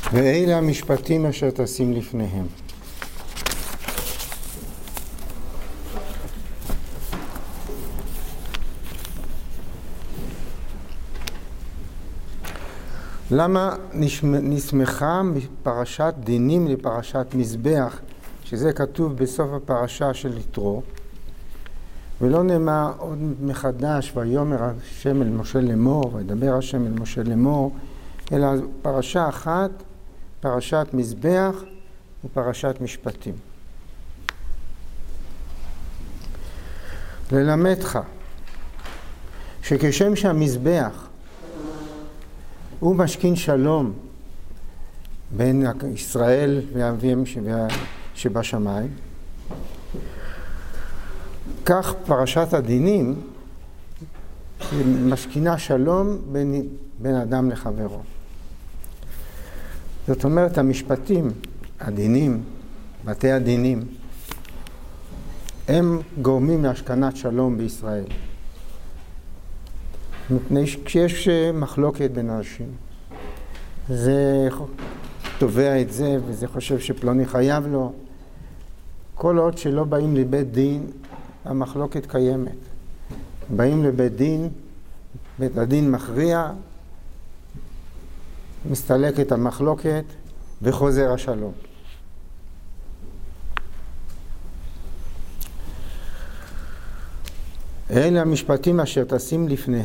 ואלה המשפטים אשר תשים לפניהם. למה נסמכה מפרשת דינים לפרשת מזבח, שזה כתוב בסוף הפרשה של יתרו, ולא נאמר עוד מחדש ויאמר השם אל משה לאמור, וידבר השם אל משה לאמור, אלא פרשה אחת, פרשת מזבח ופרשת משפטים. ללמדך שכשם שהמזבח הוא משכין שלום בין ישראל ואביהם שבשמיים, כך פרשת הדינים משכינה שלום בין אדם לחברו. זאת אומרת, המשפטים, הדינים, בתי הדינים, הם גורמים להשכנת שלום בישראל. מפני שכשיש מחלוקת בין אנשים, זה תובע את זה וזה חושב שפלוני חייב לו. כל עוד שלא באים לבית דין, המחלוקת קיימת. באים לבית דין, בית הדין מכריע, מסתלקת המחלוקת וחוזר השלום. אלה המשפטים אשר תשים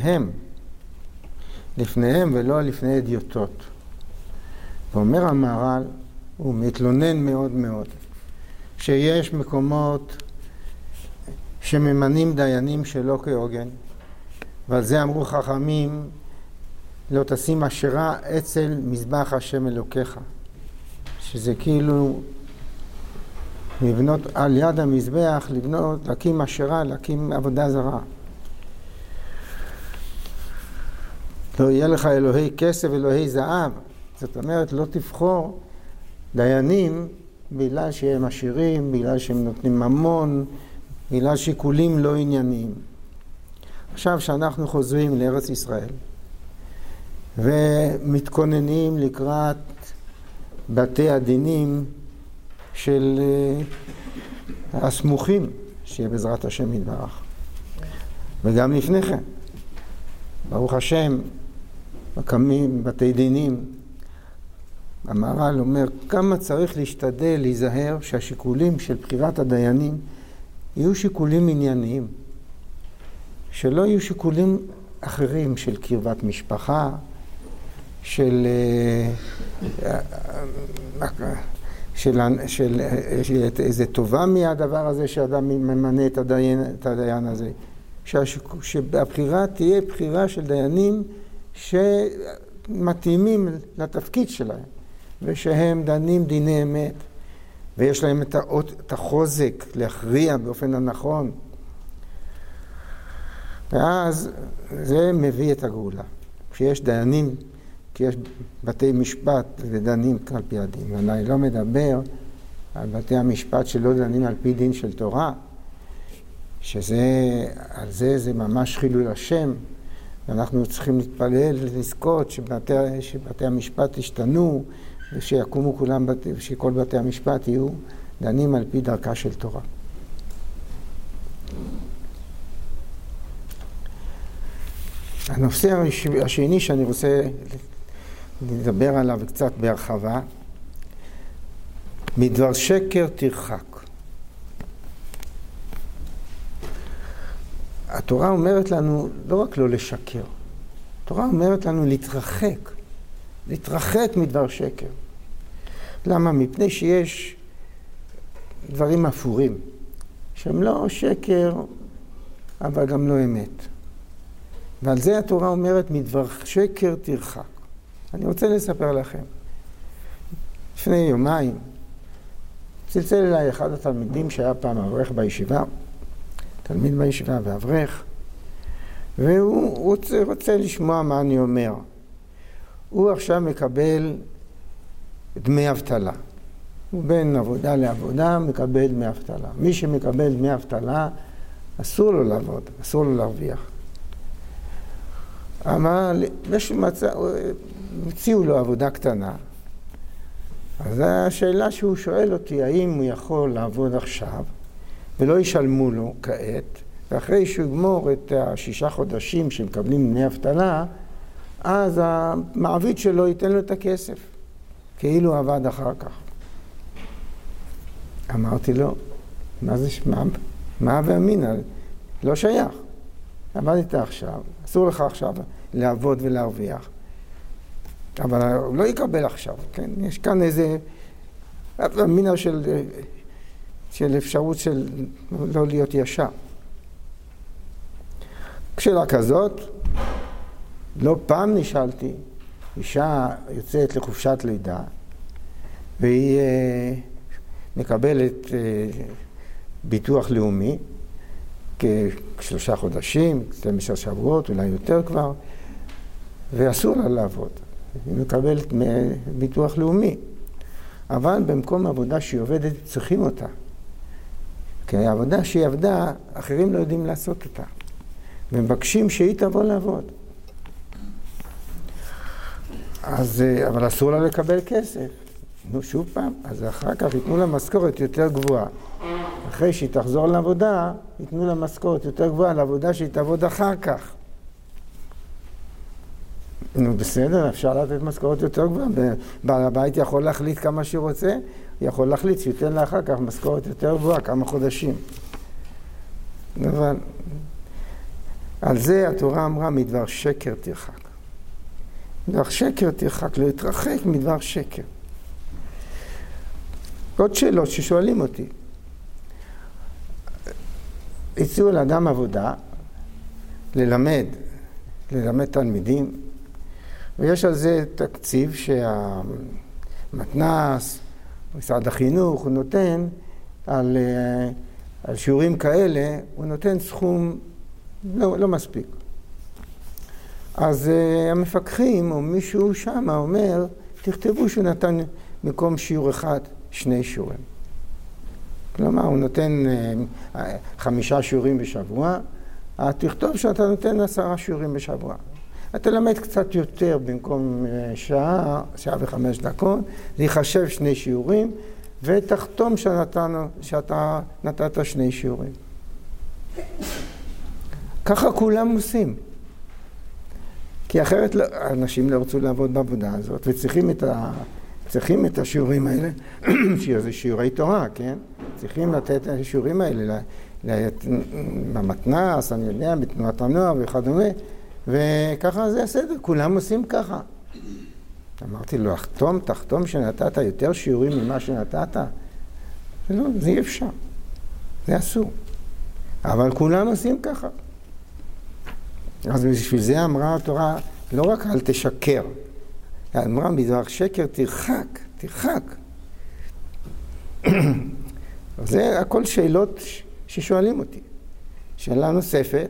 לפניהם ולא לפני אדיוטות. ואומר המהר"ל, הוא מתלונן מאוד מאוד, שיש מקומות שממנים דיינים שלא כהוגן, ועל זה אמרו חכמים, לא תשים אשרה אצל מזבח השם אלוקיך, שזה כאילו לבנות על יד המזבח, להקים אשרה, להקים עבודה זרה. לא יהיה לך אלוהי כסף, אלוהי זהב. זאת אומרת, לא תבחור דיינים בגלל שהם עשירים, בגלל שהם נותנים ממון, בגלל שיקולים לא ענייניים. עכשיו שאנחנו חוזרים לארץ ישראל ומתכוננים לקראת בתי הדינים של הסמוכים, שיהיה בעזרת השם יתברך. וגם לפני כן, ברוך השם, מקמים בתי דינים. המהר"ל אומר כמה צריך להשתדל, להיזהר, שהשיקולים של בחירת הדיינים יהיו שיקולים ענייניים, שלא יהיו שיקולים אחרים של קרבת משפחה, של איזה טובה מהדבר הזה שאדם ממנה את הדיין הזה. שהבחירה תהיה בחירה של דיינים שמתאימים לתפקיד שלהם, ושהם דנים דיני אמת, ויש להם את החוזק להכריע באופן הנכון. ואז זה מביא את הגאולה. כשיש דיינים, כי יש בתי משפט ודנים על פי הדין. ואני לא מדבר על בתי המשפט שלא דנים על פי דין של תורה, על זה ממש חילול השם, ואנחנו צריכים להתפלל ולזכות שבתי המשפט ישתנו, ושיקומו כולם, שכל בתי המשפט יהיו דנים על פי דרכה של תורה. הנושא השני שאני רוצה לדבר עליו קצת בהרחבה, מדבר שקר תרחק. התורה אומרת לנו לא רק לא לשקר, התורה אומרת לנו להתרחק מדבר שקר. למה? מפני שיש דברים אפורים, שהם לא שקר, אבל גם לא אמת. ועל זה התורה אומרת מדבר שקר תרחק. אני רוצה לספר לכם. לפני יומיים צלצל אליי אחד התלמידים שהיה פעם אברך בישיבה, תלמיד בישיבה ואברך, והוא רוצה לשמוע מה אני אומר. הוא עכשיו מקבל דמי אבטלה. הוא בין עבודה לעבודה מקבל דמי אבטלה. מי שמקבל דמי אבטלה אסור לו לעבוד, אסור לו להרוויח. אבל הציעו לו עבודה קטנה, אז השאלה שהוא שואל אותי, האם הוא יכול לעבוד עכשיו, ולא ישלמו לו כעת, ואחרי שהוא יגמור את 6 חודשים שמקבלים דמי אבטלה, אז המעביד שלו ייתן לו את הכסף, כאילו עבד אחר כך. אמרתי לו, מה זה, מה ואמינה? לא שייך. עבדת עכשיו, אסור לך עכשיו לעבוד ולהרוויח. אבל הוא לא יקבל עכשיו, כן? יש כאן איזה אמינה של אפשרות של לא להיות ישר. שאלה כזאת, לא פעם נשאלתי, אישה יוצאת לחופשת לידה, והיא מקבלת ביטוח לאומי, כ3 חודשים, 12 שבועות, אולי יותר כבר, ואסור לה לעבוד. היא מקבלת ביטוח לאומי. אבל במקום העבודה שהיא עובדת, צריכים אותה. כי העבודה שהיא עבדה, אחרים לא יודעים לעשות אותה. ומבקשים שהיא תבוא לעבוד. אבל אסור לה לקבל כסף. נו, שוב פעם, אז אחר כך ייתנו לה משכורת יותר גבוהה. אחרי שהיא תחזור לעבודה, ייתנו לה משכורת יותר גבוהה לעבודה שהיא תעבוד אחר כך. נו, בסדר, אפשר לתת משכורת יותר גבוהה. בעל הבית יכול להחליט כמה שהוא רוצה, יכול להחליט שייתן לה אחר כך משכורת יותר גבוהה, כמה חודשים. אבל על זה התורה אמרה, מדבר שקר תרחק. מדבר שקר תרחק, לא יתרחק מדבר שקר. עוד שאלות ששואלים אותי. הציעו לאדם עבודה, ללמד תלמידים, ויש על זה תקציב שהמתנ"ס, משרד החינוך, הוא נותן על שיעורים כאלה, הוא נותן סכום לא מספיק. אז המפקחים או מישהו שם אומר, תכתבו שהוא נתן מקום שיעור אחד, 2 שיעורים. כלומר, הוא נותן 5 שיעורים בשבוע, תכתוב שאתה נותן 10 שיעורים בשבוע. אתה למד קצת יותר במקום שעה ו5 דקות, זה יחשב 2 שיעורים, ותחתום שאתה נתת 2 שיעורים. ככה כולם עושים. כי אחרת אנשים לא רצו לעבוד בעבודה הזאת, וצריכים את השיעורים האלה, שזה שיעורי תורה, כן? צריכים לתת את השיעורים האלה במתנ"ס, אני יודע, בתנועת הנוער וכדומה, וככה זה הסדר, כולם עושים ככה. אמרתי לו, תחתום שנתת יותר שיעורים ממה שנתת. לא, זה אי אפשר. זה אסור. אבל כולם עושים ככה. אז בשביל זה אמרה התורה, לא רק אל תשקר, אמרה מדבר שקר תרחק. זה הכל שאלות ששואלים אותי. שאלה נוספת,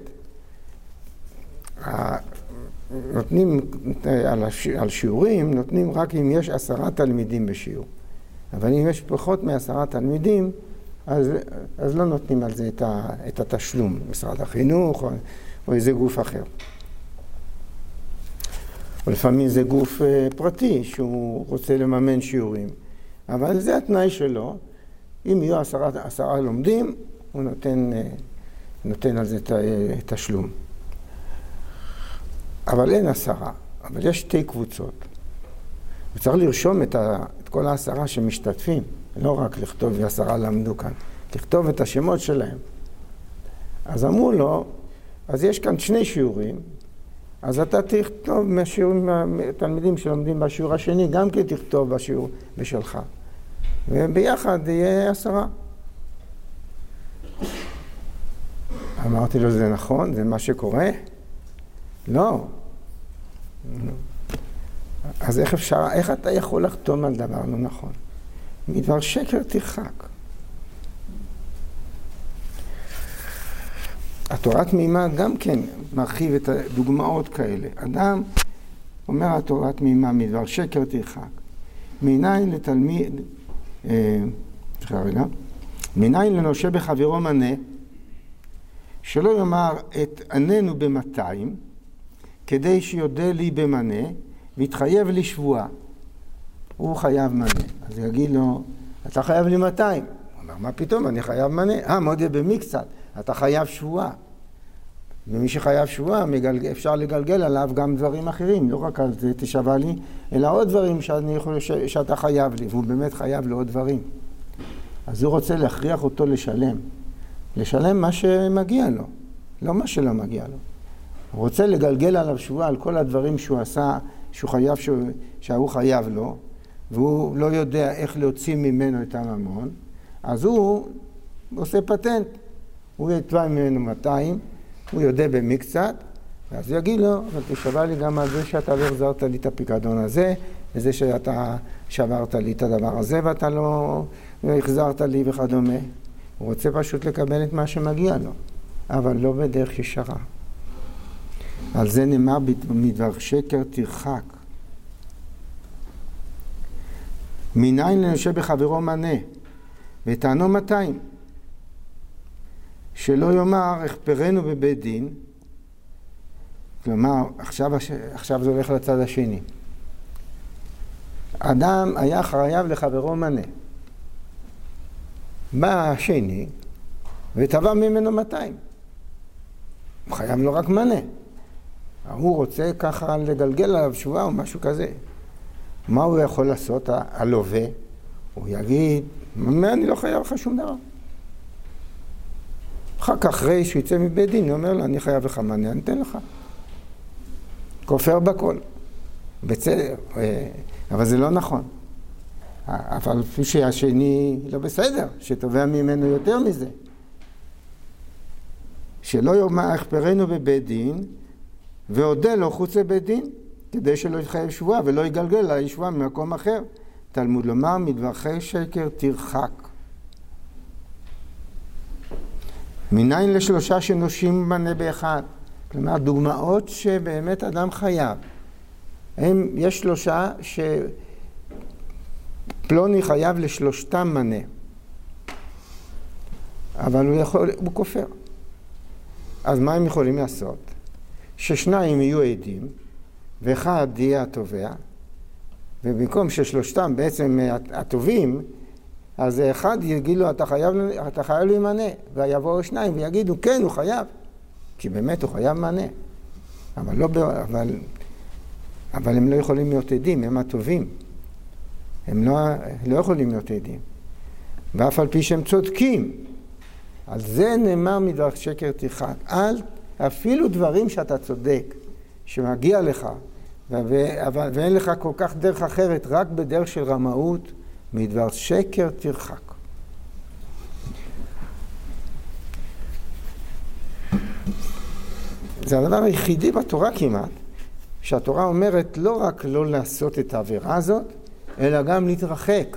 נותנים על שיעורים, נותנים רק אם יש 10 תלמידים בשיעור. אבל אם יש פחות מ10 תלמידים, אז לא נותנים על זה את התשלום, משרד החינוך או איזה גוף אחר. ולפעמים זה גוף פרטי שהוא רוצה לממן שיעורים. אבל זה התנאי שלו. אם יהיו 10 לומדים, הוא נותן על זה את התשלום. אבל אין 10. אבל יש 2 קבוצות. וצריך לרשום את כל 10 שמשתתפים. לא רק לכתוב 10 למדו כאן. לכתוב את השמות שלהם. אז אמרו לו, אז יש כאן 2 שיעורים. אז אתה תכתוב מהשיעורים, התלמידים שלומדים בשיעור השני, גם כי תכתוב בשיעור בשלך. וביחד יהיה 10. אמרתי לו, זה נכון? זה מה שקורה? לא. אז איך אתה יכול לחתום על דבר לא נכון? מדבר שקר תרחק. התורה תמימה גם כן מרחיב את הדוגמאות כאלה. אדם אומר התורה תמימה מדבר שקר תרחק. מניין לתלמיד, מניין לנושה בחברו מנה, שלא יאמר את עננו ב200, כדי שיודה לי במנה, ויתחייב לי שבועה. הוא חייב מנה. אז יגיד לו, אתה חייב לי 200. הוא אומר, מה פתאום, אני חייב מנה. מודה במקצת, אתה חייב שבועה. ומי שחייב שבועה, אפשר לגלגל עליו גם דברים אחרים, לא רק על זה תשבע לי, אלא עוד דברים שאתה חייב לי, והוא באמת חייב לו עוד דברים. אז הוא רוצה להכריח אותו לשלם. לשלם מה שמגיע לו, לא מה שלא מגיע לו. הוא רוצה לגלגל עליו שבועה על כל הדברים שהוא עשה, שהוא חייב לו, והוא לא יודע איך להוציא ממנו את הממון, אז הוא עושה פטנט. הוא יתבע ממנו 200, הוא יודע במקצת, ואז הוא יגיד לו, אבל תשבע לי גם על זה שאתה לא החזרת לי את הפיקדון הזה, וזה שאתה שברת לי את הדבר הזה, ואתה לא החזרת לי וכדומה. הוא רוצה פשוט לקבל את מה שמגיע לו, אבל לא בדרך ישרה. על זה נאמר מדבר שקר תרחק. מניין לנושה בחברו מנה, וטענו 200. שלא יאמר, הכפרנו בבית דין, כלומר, עכשיו זה הולך לצד השני. אדם היה חייב לחברו מנה. בא השני, ותבע ממנו 200. הוא חייב לו רק מנה. הוא רוצה ככה לגלגל עליו שבועה או משהו כזה. מה הוא יכול לעשות? הלווה, הוא יגיד, אני לא חייב לך שום דבר. אחר כך אחרי שהוא יצא מבית דין, הוא אומר לו, אני חייב לך מנה, אני אתן לך. כופר בכל. בצדק, אבל זה לא נכון. אבל לפי שהשני לא בסדר, שתובע ממנו יותר מזה. שלא יאמר הכפרנו בבית דין, ועודה לו חוץ לבית דין, כדי שלא יתחייב שבועה ולא יגלגל לה שבועה ממקום אחר. תלמוד לומר, מדברי שקר תרחק. מניין לשלושה שנושים מנה באחד. כלומר, דוגמאות שבאמת אדם חייב. יש 3 שפלוני חייב לשלושתם מנה. אבל הוא כופר. אז מה הם יכולים לעשות? ששניים יהיו עדים, ואחד יהיה התובע, ובמקום ששלושתם בעצם הטובים, אז אחד יגיד לו, אתה חייב לי מנה, ויבואו 2 ויגידו, כן, הוא חייב, כי באמת הוא חייב מנה. אבל הם לא יכולים להיות עדים, הם הטובים. הם לא יכולים להיות עדים. ואף על פי שהם צודקים. על זה נאמר מדבר שקר תרחק. אפילו דברים שאתה צודק, שמגיע לך, ואין לך כל כך דרך אחרת, רק בדרך של רמאות, מדבר שקר תרחק. זה הדבר היחידי בתורה כמעט, שהתורה אומרת לא רק לא לעשות את העבירה הזאת, אלא גם להתרחק.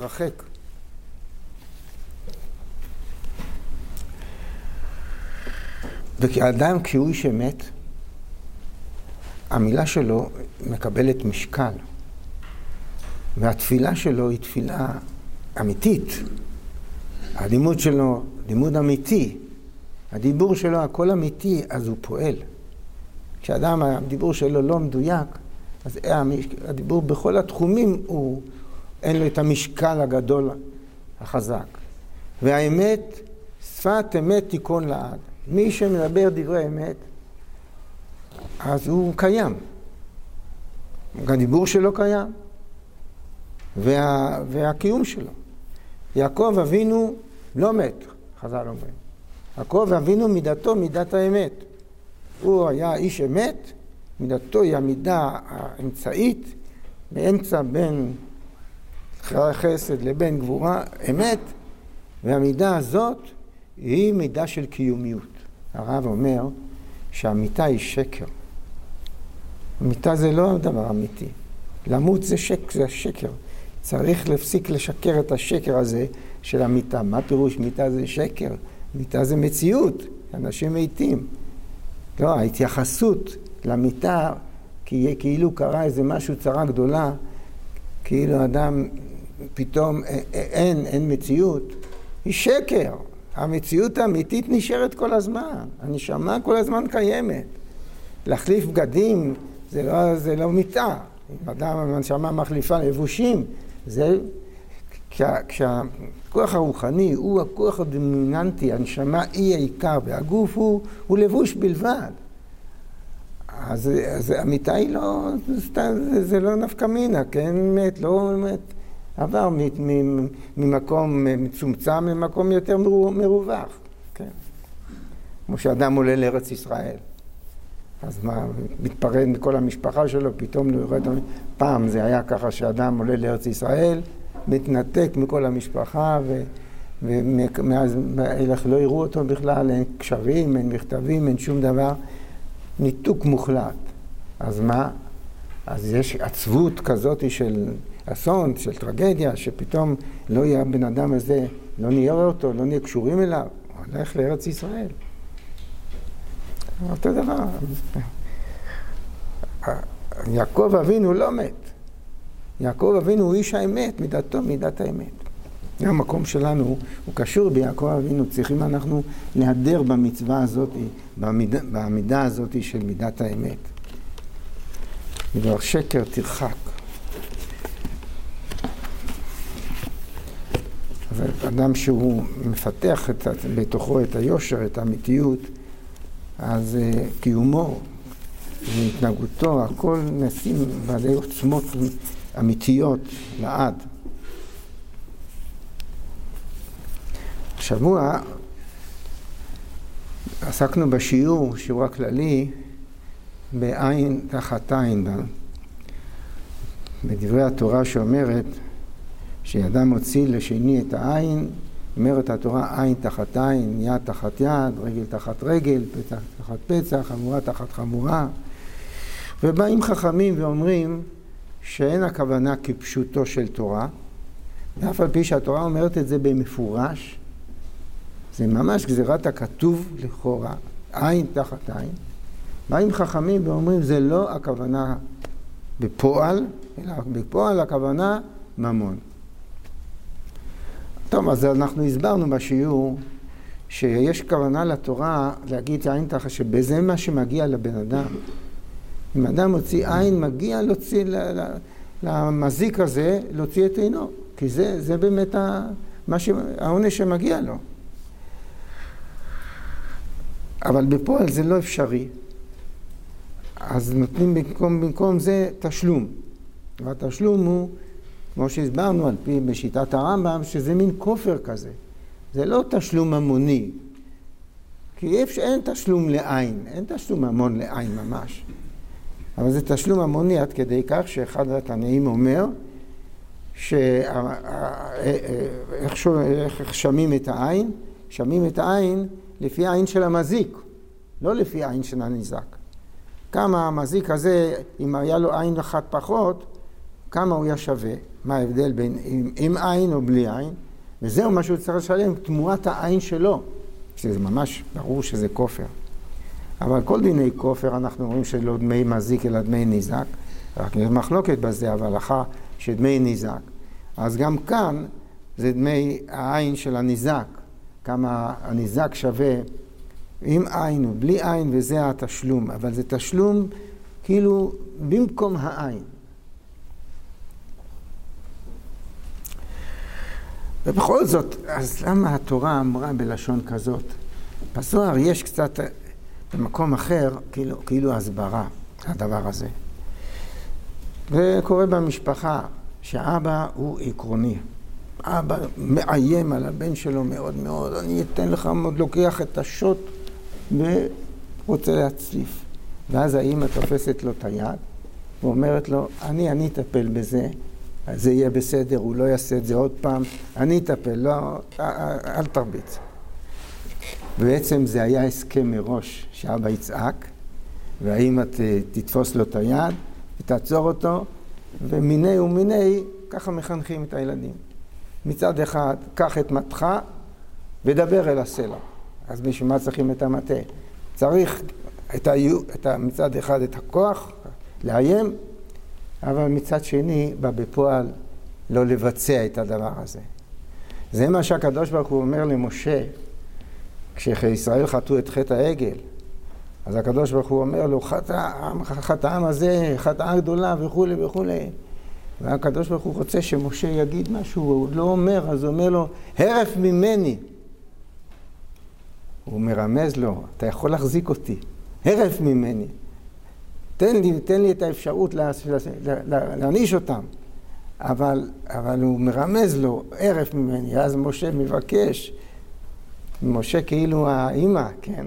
וכאדם כשהוא איש אמת, המילה שלו מקבלת משקל. והתפילה שלו היא תפילה אמיתית. הלימוד שלו, לימוד אמיתי. הדיבור שלו, הכל אמיתי, אז הוא פועל. כשאדם, הדיבור שלו לא מדויק, אז הדיבור בכל התחומים אין לו את המשקל הגדול, החזק. והאמת, שפת אמת תיכון לעד. מי שמדבר דברי אמת, אז הוא קיים. הדיבור שלו קיים. והקיום שלו. יעקב אבינו לא מת, חז"ל אומרים. יעקב אבינו מידתו מידת האמת. הוא היה איש אמת, מידתו היא המידה האמצעית, באמצע בין חסד לבין גבורה, אמת, והמידה הזאת היא מידה של קיומיות. הרב אומר שהאמיתה היא שקר. אמיתה זה לא הדבר אמיתי. למות זה שקר. צריך להפסיק לשקר את השקר הזה של אמיתה. מה פירוש אמיתה זה שקר? אמיתה זה מציאות. אנשים מתים. לא, ההתייחסות לאמיתה, כאילו קרה איזה משהו צרה גדולה, כאילו אדם פתאום אין מציאות, היא שקר. המציאות האמיתית נשארת כל הזמן. הנשמה כל הזמן קיימת. להחליף בגדים זה לא מיטה. אם אדם הנשמה מחליפה לבושים, זה כשהכוח הרוחני הוא הכוח הדומיננטי, הנשמה היא העיקר, והגוף הוא לבוש בלבד. אז המיטה היא לא, זה לא נפקא מינה, כן? מת, לא מת. עבר ממקום מצומצם למקום יותר מרווח, כן? כמו שאדם עולה לארץ ישראל. אז מה, מתפרד מכל המשפחה שלו, פתאום לא יורד. פעם זה היה ככה שאדם עולה לארץ ישראל, מתנתק מכל המשפחה, ומאז לא יראו אותו בכלל, אין קשרים, אין מכתבים, אין שום דבר. ניתוק מוחלט. אז מה? אז יש עצבות כזאת של אסון, של טרגדיה, שפתאום לא יהיה הבן אדם הזה, לא נראה אותו, לא נהיה קשורים אליו. הוא הולך לארץ ישראל. אותו דבר. יעקב אבינו לא מת. יעקב אבינו הוא איש האמת, מידתו, מידת האמת. המקום שלנו הוא קשור ביעקב אבינו, צריכים אנחנו להדר במצווה הזאת, בעמידה הזאת של מידת האמת. מדבר שקר תרחק. אדם שהוא מפתח בתוכו את היושר, את האמיתיות, אז קיומו והתנהגותו, הכל נשים בעלי עוצמות אמיתיות לעד. השבוע עסקנו שיעור הכללי, בעין תחת עין, בדברי התורה שאומרת שאדם מוציא לשני את העין, אומרת התורה עין תחת עין, יד תחת יד, רגל תחת רגל, פצע תחת פצע, חמורה תחת חמורה. ובאים חכמים ואומרים שאין הכוונה כפשוטו של תורה, ואף על פי שהתורה אומרת את זה במפורש, זה ממש גזירת הכתוב לכאורה, עין תחת עין. באים חכמים ואומרים זה לא הכוונה בפועל, אלא בפועל הכוונה ממון. טוב, אז אנחנו הסברנו בשיעור שיש כוונה לתורה להגיד עין תחת, שבזה מה שמגיע לבן אדם. אם אדם מוציא עין, מגיע להוציא למזיק הזה, להוציא את עינו, כי זה באמת העונש שמגיע לו. אבל בפועל זה לא אפשרי. אז נותנים במקום זה תשלום. והתשלום הוא, כמו שהסברנו על פי בשיטת הרמב"ם, שזה מין כופר כזה. זה לא תשלום המוני. כי אין תשלום לעין, אין תשלום המון לעין ממש. אבל זה תשלום המוני עד כדי כך שאחד התנאים אומר, איך שמים את העין? שמים את העין לפי העין של המזיק, לא לפי העין של הניזק. כמה המזיק הזה, אם היה לו עין אחת פחות, כמה הוא היה שווה? מה ההבדל בין עם עין או בלי עין? וזהו מה שהוא צריך לשלם, תמורת העין שלו. שזה ממש ברור שזה כופר. אבל כל דיני כופר אנחנו רואים שלא דמי מזיק אלא דמי ניזק. רק יש מחלוקת בזה, אבל הלכה שדמי ניזק. אז גם כאן זה דמי העין של הניזק. כמה הניזק שווה עם עין או בלי עין, וזה התשלום. אבל זה תשלום כאילו במקום העין. ובכל זאת, אז למה התורה אמרה בלשון כזאת? בזוהר יש קצת במקום אחר, כאילו הסברה, הדבר הזה. וקורה במשפחה שאבא הוא עקרוני. אבא מאיים על הבן שלו מאוד מאוד, אני אתן לך, עוד לוקח את השוט ורוצה להצליף. ואז האמא תופסת לו את היד ואומרת לו, אני אטפל בזה, זה יהיה בסדר, הוא לא יעשה את זה עוד פעם, אני אטפל, לא, אל תרביץ. בעצם זה היה הסכם מראש שאבא יצעק, והאמא תתפוס לו את היד, ותעצור אותו, ומיני ומיני, ככה מחנכים את הילדים. מצד אחד, קח את מתך, ודבר אל הסלע. אז בשביל מה צריכים את המטה? צריך מצד אחד את הכוח, לאיים, אבל מצד שני, בא בפועל לא לבצע את הדבר הזה. זה מה שהקדוש ברוך הוא אומר למשה, כשישראל חטאו את חטא העגל, אז הקדוש ברוך הוא אומר לו, חטאם הזה, חטאה גדולה וכו' וכו'. והקדוש ברוך הוא רוצה שמשה יגיד משהו, הוא לא אומר, אז הוא אומר לו, הרף ממני. הוא מרמז לו, אתה יכול להחזיק אותי, הרף ממני. תן לי את האפשרות להעניש אותם. אבל הוא מרמז לו, הרף ממני. אז משה מבקש, משה כאילו האמא, כן?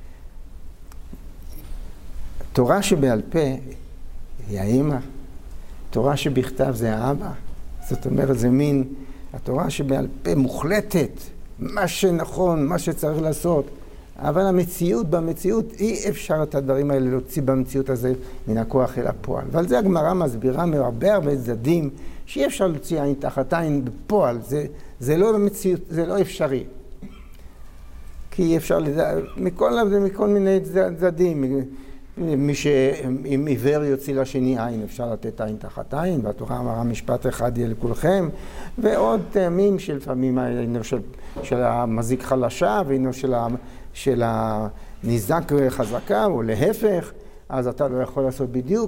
תורה שבעל פה היא האמא, תורה שבכתב זה האבא. זאת אומרת, זה מין, התורה שבעל פה מוחלטת, מה שנכון, מה שצריך לעשות. אבל במציאות אי אפשר את הדברים האלה להוציא במציאות הזה מן הכוח אל הפועל. ועל זה הגמרא מסבירה מהרבה צדדים שאי אפשר להוציא עין תחת עין בפועל. זה לא במציאות, זה לא אפשרי. כי אי אפשר מכל מיני צדדים. אם עיוור יוציא לשני עין, אפשר לתת עין תחת עין, והתורה אמרה משפט אחד יהיה לכולכם, ועוד טעמים שלפעמים היינו של המזיק חלשה, והיינו של הניזק חזקה, או להפך, אז אתה לא יכול לעשות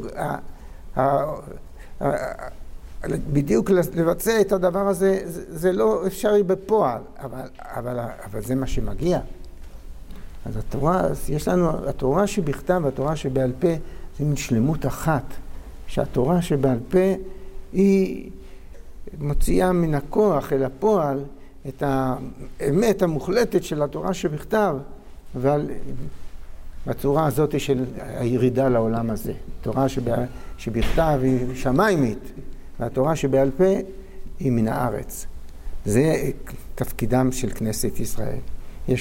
בדיוק לבצע את הדבר הזה, זה לא אפשרי בפועל, אבל זה מה שמגיע. אז יש לנו התורה שבכתב והתורה שבעל פה, זה מין שלמות אחת, שהתורה שבעל פה היא מוציאה מן הכוח אל הפועל את האמת המוחלטת של התורה שבכתב, אבל בצורה הזאת של הירידה לעולם הזה. התורה שבכתב היא שמיימית, והתורה שבעל פה היא מן הארץ. זה תפקידם של כנסת ישראל. יש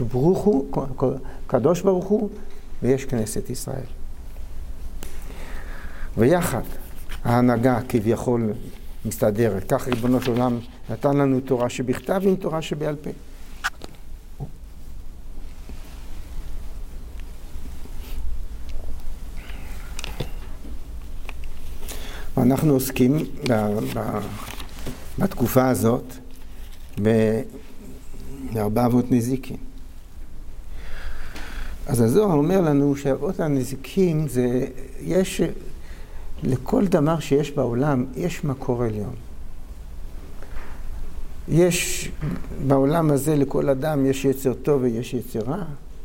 קדוש ברוך הוא, ויש כנסת ישראל. ויחד ההנהגה כביכול מסתדרת. כך ריבונו של עולם נתן לנו תורה שבכתב עם תורה שבעל פה. אנחנו עוסקים בתקופה הזאת בארבע אבות נזיקין. אז הזוהר אומר לנו שאבות הנזיקים זה, יש, לכל דבר שיש בעולם, יש מקור עליון. יש בעולם הזה לכל אדם יש יצר טוב ויש יצר רע.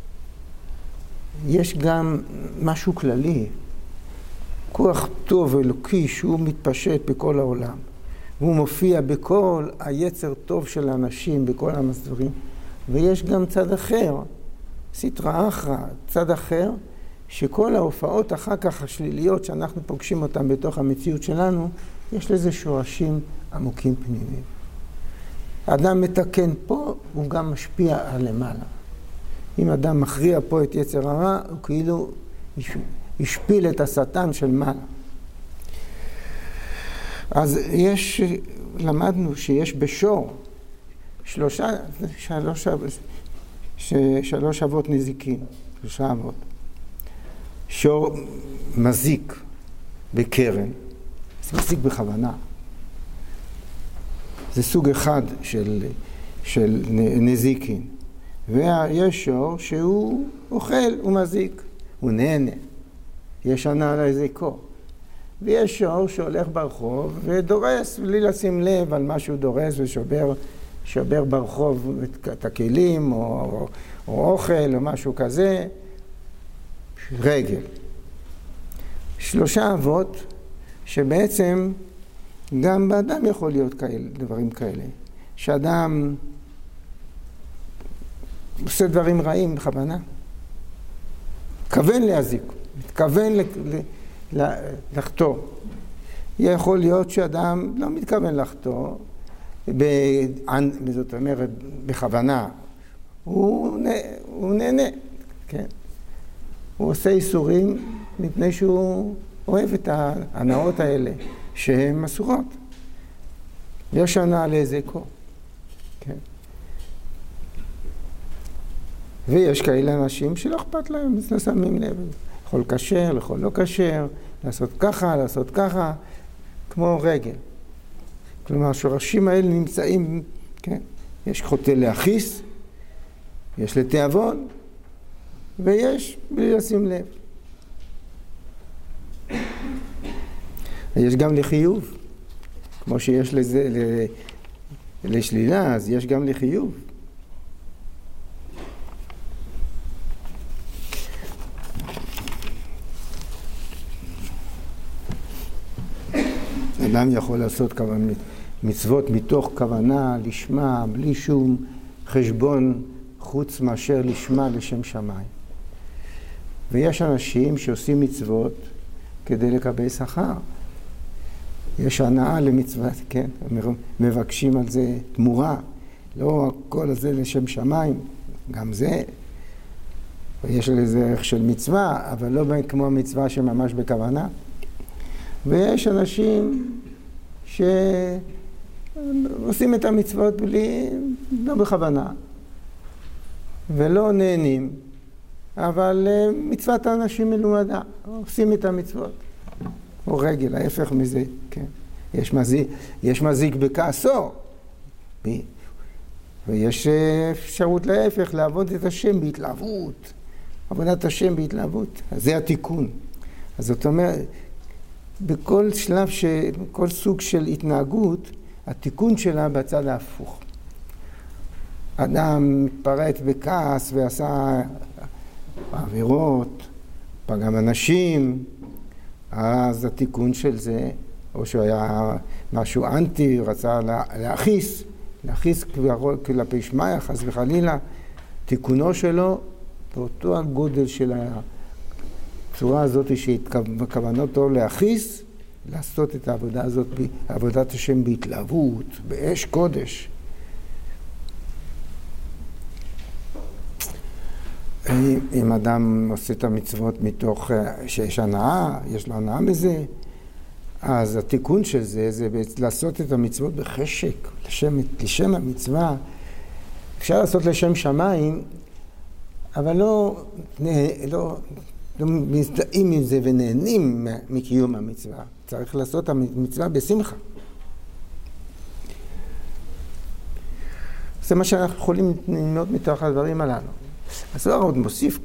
יש גם משהו כללי, כוח טוב אלוקי שהוא מתפשט בכל העולם. והוא מופיע בכל היצר טוב של האנשים, בכל המסדרים. ויש גם צד אחר, סטרא אחרא, צד אחר, שכל ההופעות אחר כך השליליות שאנחנו פוגשים אותן בתוך המציאות שלנו, יש לזה שורשים עמוקים פנימיים. האדם מתקן פה, הוא גם משפיע על למעלה. אם אדם מכריע פה את יצר הרע, הוא כאילו השפיל את השטן של מעלה. אז למדנו שיש בשור שלוש אבות נזיקין, 3 אבות. שור מזיק בקרן, זה מזיק בכוונה. זה סוג אחד של נזיקין. ויש שור שהוא אוכל, הוא מזיק, הוא נהנה. יש ענה על הזיקו. ויש שור שהולך ברחוב ודורס, בלי לשים לב על מה שהוא דורס ושובר ברחוב את הכלים או אוכל או משהו כזה, רגל. 3 אבות שבעצם גם באדם יכול להיות דברים כאלה. שאדם עושה דברים רעים בכוונה. מתכוון להזיק, מתכוון לחטוא. יכול להיות שאדם לא מתכוון לחטוא, זאת אומרת, בכוונה. הוא נהנה, כן. הוא עושה איסורים מפני שהוא אוהב את ההנאות האלה, שהן אסורות. יש הנאה להזיקו, כן. ויש כאלה אנשים שלא אכפת להם, אז לא שמים לב. יכול כשר, יכול לא כשר, לעשות ככה, כמו רגל. כלומר, השורשים האלה נמצאים, כן, יש חוטא להכיס, יש לתיאבון, ויש בלי לשים לב. יש גם לחיוב, כמו שיש לזה לשלילה, אז יש גם לחיוב. אדם יכול לעשות מצוות מתוך כוונה לשמה, בלי שום חשבון חוץ מאשר לשמה לשם שמיים. ויש אנשים שעושים מצוות כדי לקבל שכר. יש הנאה למצוות, כן? מבקשים על זה תמורה. לא הכל הזה לשם שמיים, גם זה. ויש לזה ערך של מצווה, אבל לא כמו המצווה שממש בכוונה. ויש אנשים שעושים את המצוות לא בכוונה, ולא נהנים, אבל מצוות האנשים מלומדה, עושים את המצוות. או רגל, ההפך מזה, כן. יש מזיק בכעסו, ויש אפשרות להפך, לעבוד את השם בהתלהבות, עבודת השם בהתלהבות, אז זה התיקון. אז זאת אומרת, בכל שלב, כל סוג של התנהגות, התיקון שלה בצד ההפוך. אדם מתפרט בכעס ועשה עבירות, פגם אנשים, אז התיקון של זה, או שהיה משהו אנטי, רצה להכיס כלפי שמיא, חס וחלילה, תיקונו שלו, באותו הגודל של הצורה הזאת שבכוונתו להכיס, לעשות את העבודה הזאת, עבודת השם בהתלהבות, באש קודש. אם אדם עושה את המצוות מתוך שיש הנאה, יש לו הנאה מזה, אז התיקון של זה, זה לעשות את המצוות בחשק, לשם המצווה. אפשר לעשות לשם שמיים, אבל לא מזדהים עם זה ונהנים מקיום המצווה. צריך לעשות את המצווה בשמחה. זה מה שאנחנו יכולים ללמוד מתוך הדברים הללו. אז לא עוד מוסיף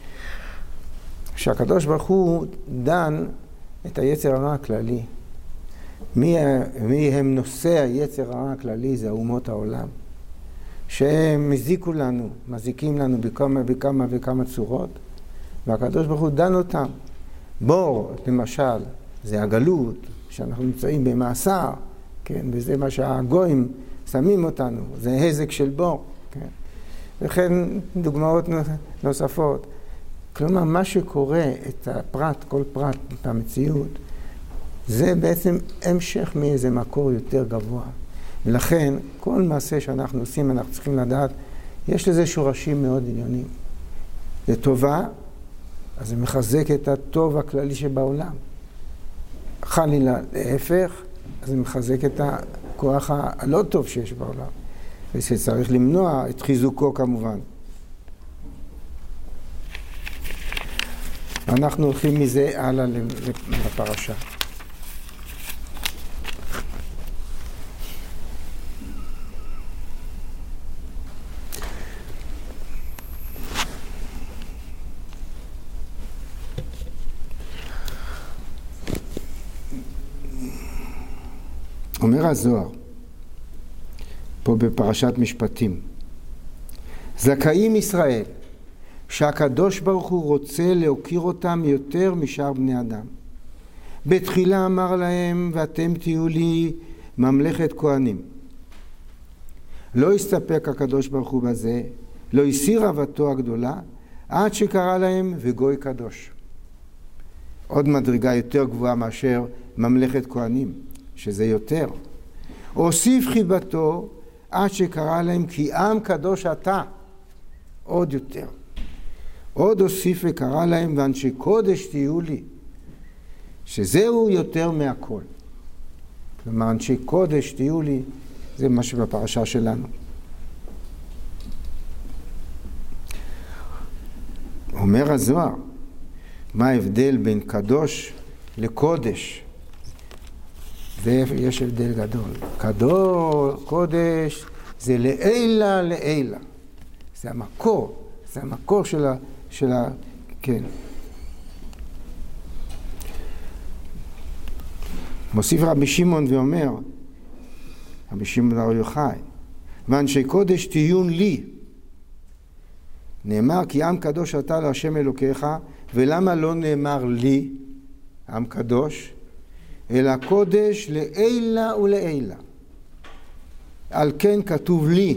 שהקדוש ברוך הוא דן את היצר הרע הכללי. מי הם נושא היצר הרע הכללי? זה אומות העולם. שהם מזיקים לנו בכמה וכמה צורות, והקדוש ברוך הוא דן אותם. בור, למשל, זה הגלות, שאנחנו נמצאים במאסר, כן? וזה מה שהגויים שמים אותנו, זה הזק של בור, כן? וכן דוגמאות נוספות. כלומר, מה שקורה את הפרט, כל פרט במציאות, זה בעצם המשך מאיזה מקור יותר גבוה. ולכן, כל מעשה שאנחנו עושים, אנחנו צריכים לדעת, יש לזה שורשים מאוד ענייניים. זה טובה, אז זה מחזק את הטוב הכללי שבעולם. חלילה להפך, אז זה מחזק את הכוח הלא טוב שיש בעולם. ושצריך למנוע את חיזוקו כמובן. אנחנו הולכים מזה הלאה לפרשה. אומר הזוהר, פה בפרשת משפטים, זכאים ישראל, שהקדוש ברוך הוא רוצה להוקיר אותם יותר משאר בני אדם. בתחילה אמר להם, ואתם תהיו לי ממלכת כהנים. לא הסתפק הקדוש ברוך הוא בזה, לא הסיר אהבתו הגדולה, עד שקרא להם וגוי קדוש. עוד מדרגה יותר גבוהה מאשר ממלכת כהנים, שזה יותר. הוסיף חיבתו עד שקרא להם כי עם קדוש אתה, עוד יותר. עוד הוסיף וקרא להם ואנשי קודש תהיו לי, שזהו יותר מהכל. כלומר, אנשי קודש תהיו לי, זה מה שבפרשה שלנו. אומר הזוהר, מה ההבדל בין קדוש לקודש? יש הבדל גדול. קודש זה לעילה. זה המקור כן. מוסיף רבי שמעון ואומר, רבי שמעון בר יוחאי, ואנשי קודש תהיון לי. נאמר כי עם קדוש אתה להשם אלוקיך, ולמה לא נאמר לי, עם קדוש, אלא קודש לעילה ולעילה. על כן כתוב לי.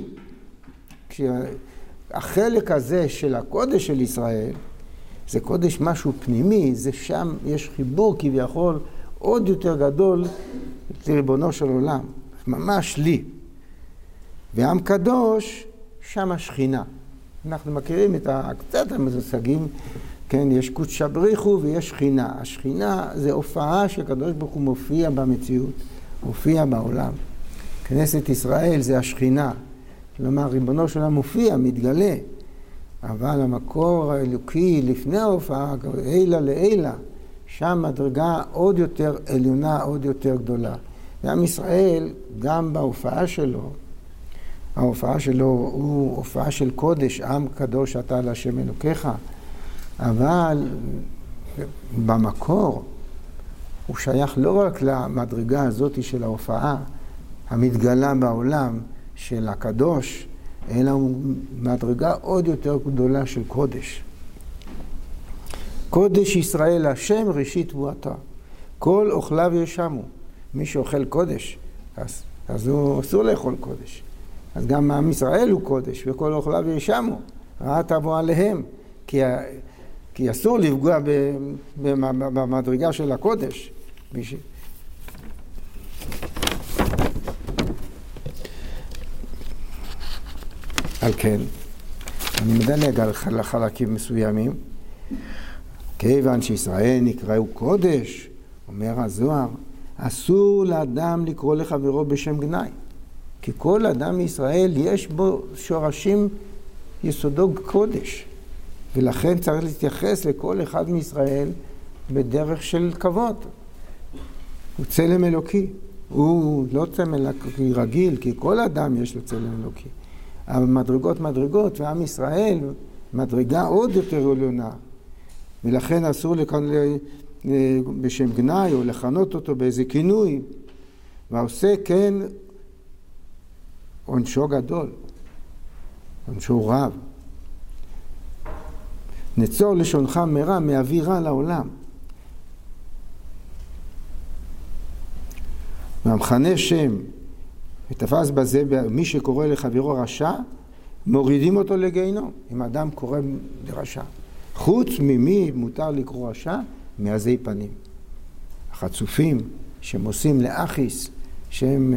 החלק הזה של הקודש של ישראל, זה קודש משהו פנימי, זה שם יש חיבור כביכול עוד יותר גדול לריבונו של עולם, ממש לי. ועם קדוש, שם השכינה. אנחנו מכירים את קצת המושגים, כן, יש קודש בריחו ויש שכינה. השכינה זה הופעה שהקדוש ברוך הוא מופיע במציאות, מופיע בעולם. כנסת ישראל זה השכינה. כלומר, ריבונו של עולם מופיע, מתגלה. אבל המקור האלוקי לפני ההופעה, עילה לעילה, שם מדרגה עוד יותר עליונה, עוד יותר גדולה. ועם ישראל, גם בהופעה שלו, ההופעה שלו הוא הופעה של קודש, עם קדוש אתה להשם אלוקיך, אבל במקור הוא שייך לא רק למדרגה הזאת של ההופעה המתגלה בעולם של הקדוש, אלא הוא מדרגה עוד יותר גדולה של קודש. קודש ישראל השם ראשית תבואתה. כל אוכליו ישמו. מי שאוכל קודש, אז הוא אסור לאכול קודש. אז גם עם ישראל הוא קודש, וכל אוכליו ישמו. רעה תבוא עליהם. כי אסור לפגוע במדרגה של הקודש. על כן, אני מדלג על חלקים מסוימים. כיוון שישראל נקראו קודש, אומר הזוהר, אסור לאדם לקרוא לחברו בשם גנאי. כי כל אדם מישראל יש בו שורשים יסודו קודש. ולכן צריך להתייחס לכל אחד מישראל בדרך של כבוד. הוא צלם אלוקי. הוא לא צלם אלוקי רגיל, כי כל אדם יש לו צלם אלוקי. אבל מדרגות, ועם ישראל מדרגה עוד יותר עליונה. ולכן אסור בשם גנאי או לכנות אותו באיזה כינוי. והעושה כן עונשו גדול, עונשו רב. נצור לשונך מרע מהביא רע לעולם. והמכנה שם ותפס בזה מי שקורא לחברו רשע, מורידים אותו לגיהנום. אם אדם קורא לרשע. חוץ ממי מותר לקרוא רשע? מעזי פנים. החצופים שהם עושים לאחיס, שהם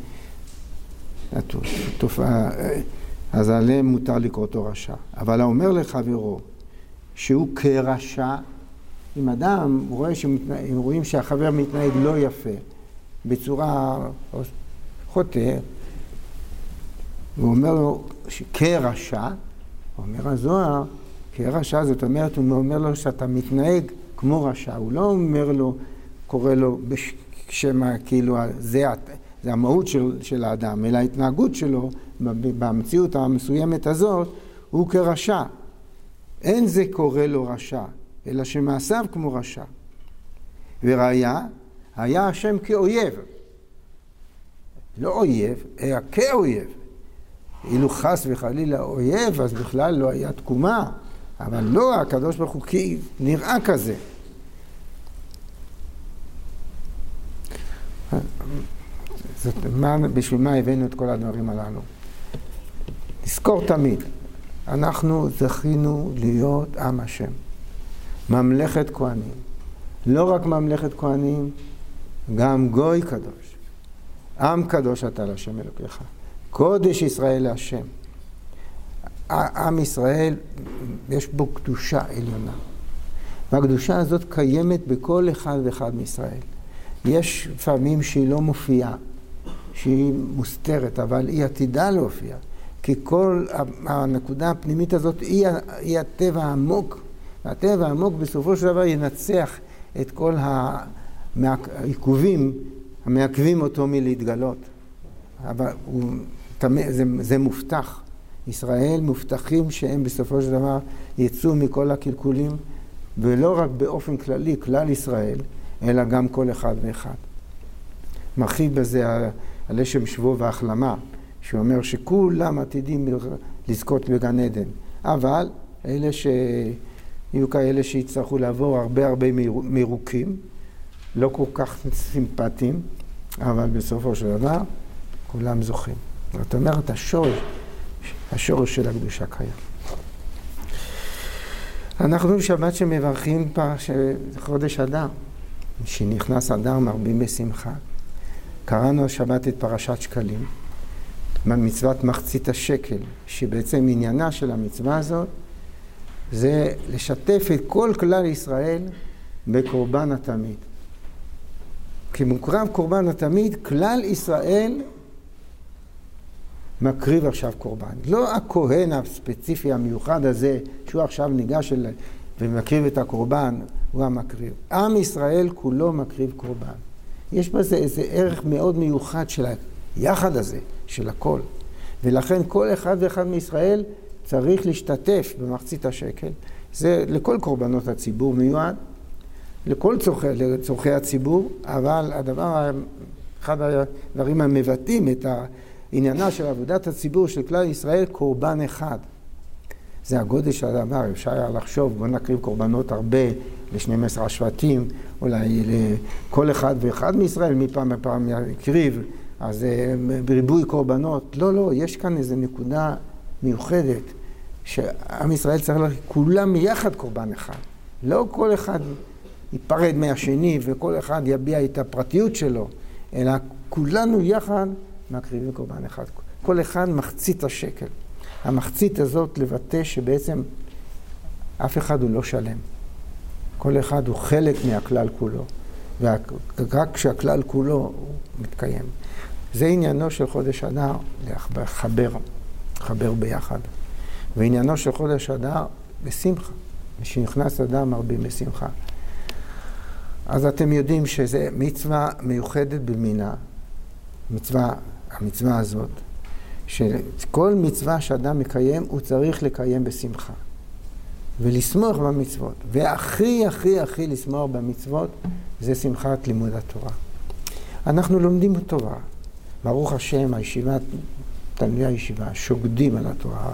תופעה, אז עליהם מותר לקרוא אותו רשע. אבל האומר לחברו שהוא כרשע, אם אדם רואים שהחבר מתנהג לא יפה, בצורה חוטא, הוא אומר לו כרשע, אומר הזוהר, כרשע זאת אומרת, הוא אומר לו שאתה מתנהג כמו רשע, הוא לא אומר לו, קורא לו בשמה, כאילו זה המהות של האדם, אלא ההתנהגות שלו במציאות המסוימת הזאת, הוא כרשע. אין זה קורא לו רשע, אלא שמעשיו כמו רשע. וראיה, היה השם כאויב. לא אויב, אלא כאויב. אילו חס וחלילה אויב, אז בכלל לא היה תקומה. אבל לא, הקדוש ברוך הוא נראה כזה. בשביל מה הבאנו את כל הדברים הללו? נזכור תמיד, אנחנו זכינו להיות עם השם. ממלכת כהנים. לא רק ממלכת כהנים, גם גוי קדוש. עם קדוש אתה להשם אלוקיך. קודש ישראל להשם. עם ישראל, יש בו קדושה עליונה. והקדושה הזאת קיימת בכל אחד ואחד מישראל. יש פעמים שהיא לא מופיעה, שהיא מוסתרת, אבל היא עתידה להופיע. כי כל הנקודה הפנימית הזאת היא הטבע העמוק. והטבע העמוק בסופו של דבר ינצח את כל העיכובים המעכבים אותו מלהתגלות. אבל זה מובטח. ישראל מובטחים שהם בסופו של דבר יצאו מכל הקלקולים, ולא רק באופן כללי, כלל ישראל, אלא גם כל אחד ואחד. מרחיב בזה הלשם שבו והחלמה, שאומר שכולם עתידים לזכות בגן עדן. אבל יהיו כאלה שיצטרכו לעבור הרבה מירוקים, לא כל כך סימפטיים, אבל בסופו של דבר כולם זוכים. זאת אומרת, השורש של הקדושה קיים. אנחנו שבת שמברכים חודש אדר, שנכנס אדר מרבים בשמחה. קראנו השבת את פרשת שקלים, מצוות מחצית השקל, שבעצם עניינה של המצווה הזאת זה לשתף את כל כלל ישראל בקורבן התמיד. כי מוקרב קורבן התמיד, כלל ישראל מקריב עכשיו קורבן. לא הכהן הספציפי המיוחד הזה, שהוא עכשיו ניגש ומקריב את הקורבן, הוא המקריב. עם ישראל כולו מקריב קורבן. יש בזה איזה ערך מאוד מיוחד של היחד הזה, של הכל. ולכן כל אחד ואחד מישראל צריך להשתתף במחצית השקל. זה לכל קורבנות הציבור מיועד, לכל צורכי הציבור, אבל אחד הדברים המבטאים את העניינה של עבודת הציבור של כלל ישראל, קורבן אחד. זה הגודל של הדבר, אפשר היה לחשוב, בוא נקריב קורבנות הרבה ל-12 השבטים, אולי לכל אחד ואחד מישראל, מפעם לפעם יקריב, אז בריבוי קורבנות. לא, יש כאן איזו נקודה מיוחדת, שעם ישראל צריך כולם יחד קורבן אחד. לא כל אחד ייפרד מהשני וכל אחד יביע את הפרטיות שלו, אלא כולנו יחד מקריבים קורבן אחד. כל אחד מחצית השקל. המחצית הזאת לבטא שבעצם אף אחד הוא לא שלם. כל אחד הוא חלק מהכלל כולו, ורק כשהכלל כולו הוא מתקיים. זה עניינו של חודש אדר, לחבר ביחד. ועניינו של חודש אדר בשמחה. כשנכנס אדר מרבים בשמחה. אז אתם יודעים שזה מצווה מיוחדת במינה, המצווה הזאת, שכל מצווה שאדם מקיים, הוא צריך לקיים בשמחה. ולשמוח במצוות. והכי לשמוח במצוות, זה שמחת לימוד התורה. אנחנו לומדים תורה. ברוך השם, תלמידי הישיבה, שוקדים על התורה,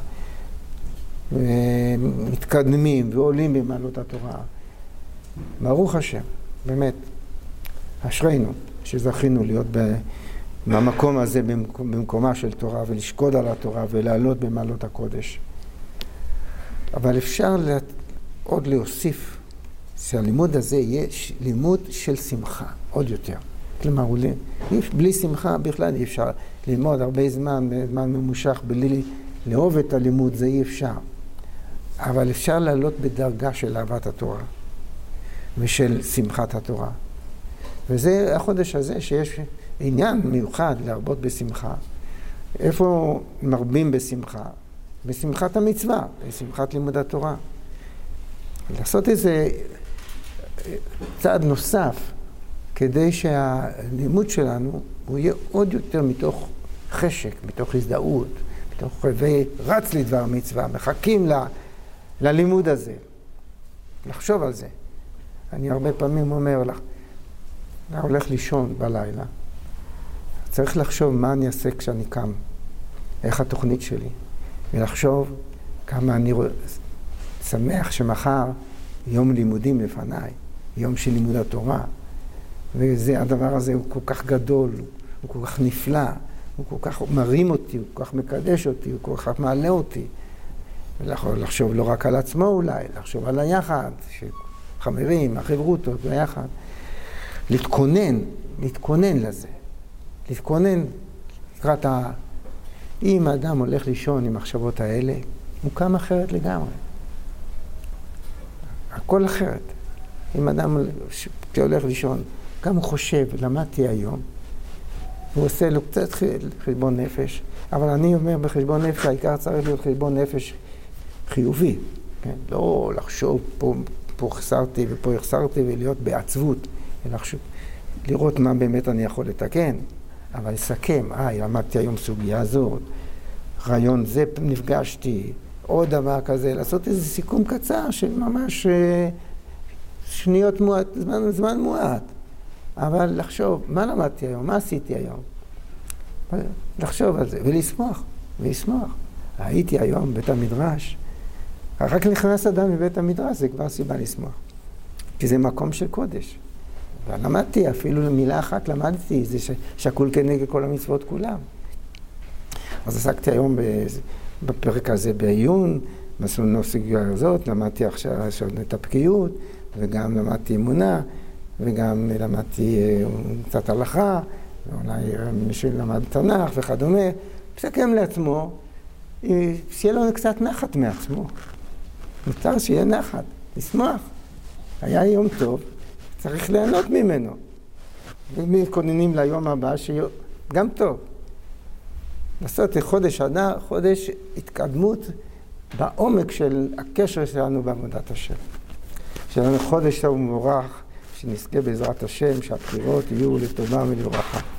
ומתקדמים ועולים במעלות התורה. ברוך השם, באמת, אשרינו שזכינו להיות במקום הזה, במקומה של תורה, ולשקוד על התורה ולעלות במעלות הקודש. אבל אפשר עוד להוסיף שהלימוד הזה יהיה לימוד של שמחה, עוד יותר. כלומר, בלי שמחה בכלל אי אפשר ללמוד הרבה זמן ממושך, בלי לאהוב את הלימוד, זה אי אפשר. אבל אפשר לעלות בדרגה של אהבת התורה ושל שמחת התורה. וזה החודש הזה שיש עניין מיוחד להרבות בשמחה. איפה מרבים בשמחה? בשמחת המצווה, בשמחת לימוד התורה. לעשות איזה צעד נוסף, כדי שהלימוד שלנו הוא יהיה עוד יותר מתוך חשק, מתוך הזדהות, מתוך רץ לדבר מצווה, מחכים ללימוד הזה. לחשוב על זה. אני הרבה פעמים אומר לך, אני הולך לישון בלילה, צריך לחשוב מה אני אעשה כשאני קם, איך התוכנית שלי, ולחשוב כמה אני שמח שמחר יום לימודים לפניי, יום של לימוד התורה, והדבר הזה הוא כל כך גדול, הוא כל כך נפלא, הוא כל כך מרים אותי, הוא כל כך מקדש אותי, הוא כל כך מעלה אותי. לחשוב לא רק על עצמו אולי, לחשוב על היחד, חברים, החברותות ביחד. להתכונן לזה. להתכונן לקראת אם האדם הולך לישון עם מחשבות האלה, הוא קם אחרת לגמרי. הכל אחרת. אם אדם שהולך לישון, גם הוא חושב, למדתי היום, הוא עושה לו קצת חשבון נפש, אבל אני אומר בחשבון נפש, העיקר צריך להיות חשבון נפש חיובי. כן? לא לחשוב פה חסרתי ופה החסרתי ולהיות בעצבות, אלא לראות מה באמת אני יכול לתקן, אבל לסכם, למדתי היום סוגיה הזאת, רעיון זה נפגשתי, עוד דבר כזה, לעשות איזה סיכום קצר של ממש שניות מועט, זמן מועט. אבל לחשוב, מה למדתי היום? מה עשיתי היום? לחשוב על זה ולשמוח. הייתי היום בבית המדרש. רק נכנס אדם מבית המדרש, זה כבר סיבה לשמוח. כי זה מקום של קודש. ולמדתי, אפילו מילה אחת למדתי, זה שקול כנגד כל המצוות כולם. אז עסקתי היום בפרק הזה בעיון, בסוגיה הזאת, למדתי עכשיו את הבקיאות, וגם למדתי אמונה, וגם למדתי קצת הלכה, ואולי מישהו למד תנ"ך וכדומה. מסכם לעצמו, שיהיה לו קצת נחת מעצמו. מותר שיהיה נחת, לשמוח. היה יום טוב, צריך ליהנות ממנו. ומתכוננים ליום הבא שיהיה גם טוב. לעשות חודש התקדמות בעומק של הקשר שלנו בעבודת השם. שלנו חודש טוב ומבורך, שנזכה בעזרת השם, שהבחירות יהיו לטובה ולברכה.